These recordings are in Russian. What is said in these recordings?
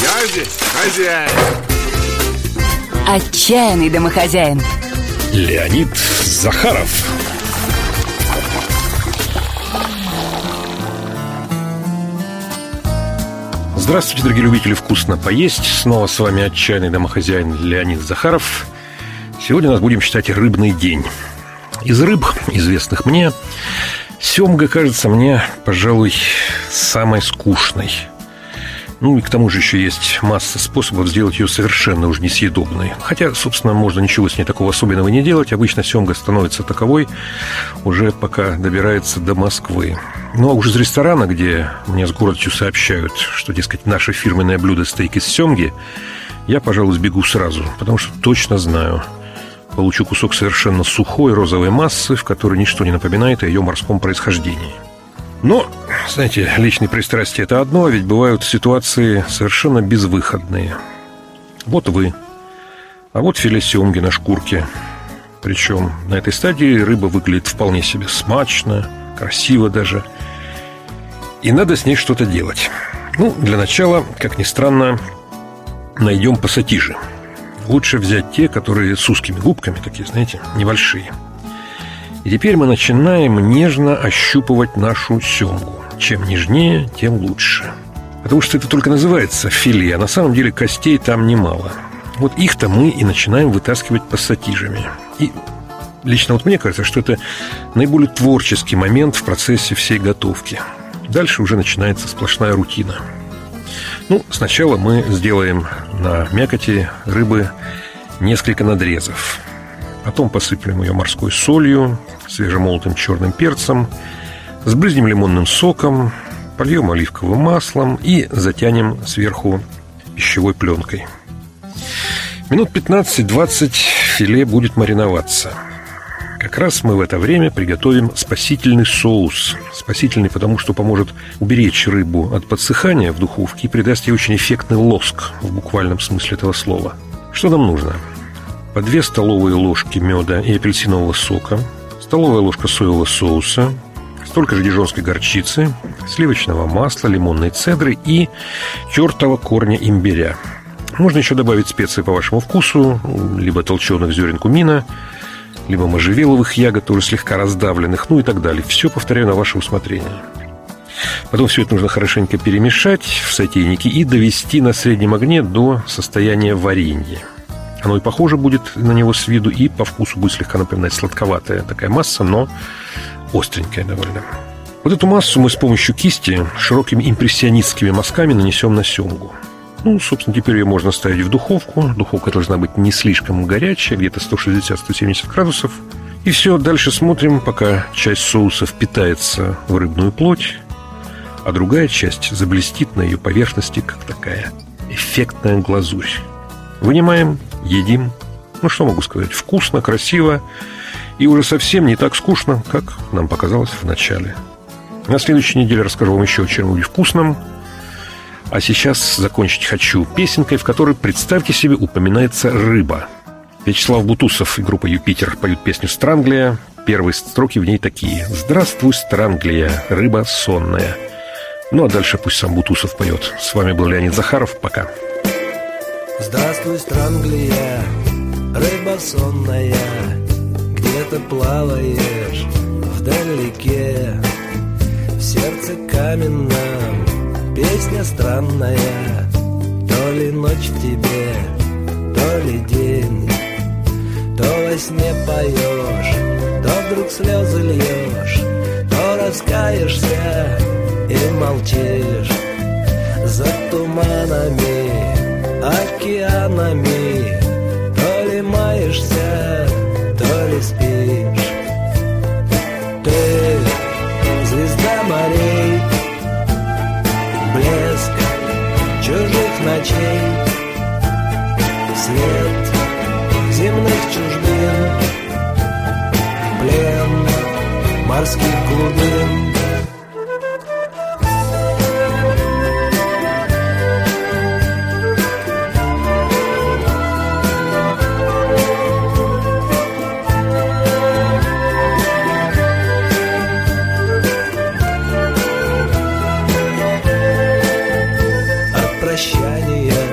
Я здесь хозяин. Отчаянный домохозяин Леонид Захаров. Здравствуйте, дорогие любители вкусно поесть. Снова с вами отчаянный домохозяин Леонид Захаров. Сегодня у нас будем считать рыбный день. Из рыб, известных мне, семга кажется мне, пожалуй, самой скучной. Ну и к тому же еще есть масса способов сделать ее совершенно уж несъедобной. Хотя, собственно, можно ничего с ней такого особенного не делать. Обычно семга становится таковой уже пока добирается до Москвы. Ну а уж из ресторана, где мне с гордостью сообщают, что, дескать, наше фирменное блюдо стейк из семги, я, пожалуй, сбегу сразу, потому что точно знаю, получу кусок совершенно сухой розовой массы, в которой ничто не напоминает о ее морском происхождении. Но, знаете, личные пристрастия – это одно, а ведь бывают ситуации совершенно безвыходные. Вот вы, а вот филе семги на шкурке. Причем на этой стадии рыба выглядит вполне себе смачно, красиво даже. И надо с ней что-то делать. Ну, для начала, как ни странно, найдем пассатижи. Лучше взять те, которые с узкими губками, такие, знаете, небольшие. И теперь мы начинаем нежно ощупывать нашу семгу. Чем нежнее, тем лучше. Потому что это только называется филе, а на самом деле костей там немало. Вот их-то мы и начинаем вытаскивать пассатижами. И лично вот мне кажется, что это наиболее творческий момент в процессе всей готовки. Дальше уже начинается сплошная рутина. Ну, сначала мы сделаем на мякоти рыбы несколько надрезов. Потом посыплем ее морской солью, свежемолотым черным перцем, сбрызнем лимонным соком, польем оливковым маслом и затянем сверху пищевой пленкой. Минут 15-20 филе будет мариноваться. Как раз мы в это время приготовим спасительный соус. Спасительный, потому что поможет уберечь рыбу от подсыхания в духовке и придаст ей очень эффектный лоск, в буквальном смысле этого слова. Что нам нужно? По 2 столовые ложки меда и апельсинового сока, столовая ложка соевого соуса, столько же дижонской горчицы, сливочного масла, лимонной цедры и чертова корня имбиря. Можно еще добавить специи по вашему вкусу, либо толченых зерен кумина, либо можжевеловых ягод, тоже слегка раздавленных, ну и так далее. Все, повторяю, на ваше усмотрение. Потом все это нужно хорошенько перемешать в сотейнике и довести на среднем огне до состояния варенья. Оно и похоже будет на него с виду, и по вкусу будет слегка напоминать сладковатая такая масса, но остренькая довольно. Вот эту массу мы с помощью кисти широкими импрессионистскими мазками нанесем на семгу. Ну, собственно, теперь ее можно ставить в духовку. Духовка должна быть не слишком горячая, где-то 160-170 градусов. И все, дальше смотрим, пока часть соуса впитается в рыбную плоть, а другая часть заблестит на ее поверхности, как такая эффектная глазурь. Вынимаем, едим. Ну, что могу сказать? Вкусно, красиво и уже совсем не так скучно, как нам показалось в начале. На следующей неделе расскажу вам еще о чем-нибудь вкусном. А сейчас закончить хочу песенкой, в которой, представьте себе, упоминается рыба. Вячеслав Бутусов и группа «Юпитер» поют песню «Странглия». Первые строки в ней такие: «Здравствуй, Странглия, рыба сонная». Ну, а дальше пусть сам Бутусов поет. С вами был Леонид Захаров. Пока. Здравствуй, Странглия, рыба сонная, где ты плаваешь вдалеке, в сердце каменном песня странная, то ли ночь в тебе, то ли день, то во сне поешь, то вдруг слезы льешь, то раскаешься и молчишь за туманами, океанами, то ли маешься, то ли спишь. Ты звезда морей, блеск чужих ночей, свет земных чужбин, плен морских глубин. От прощания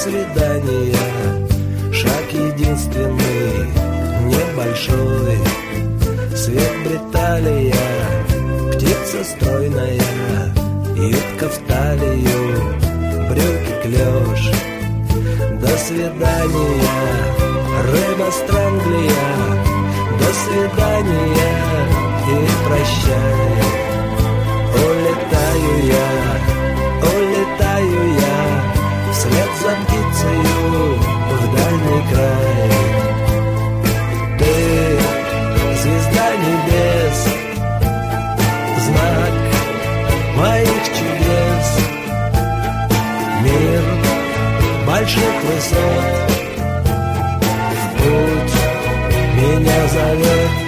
свидания. Шаг единственный, небольшой. Свет Бриталия, птица стройная, юбка в талию, брюки клеш. До свидания, рыба Странглия. До свидания и прощай. Улетаю я вслед за птицею в дальний край. Ты звезда небес, знак моих чудес. Мир больших высот в путь меня зовет.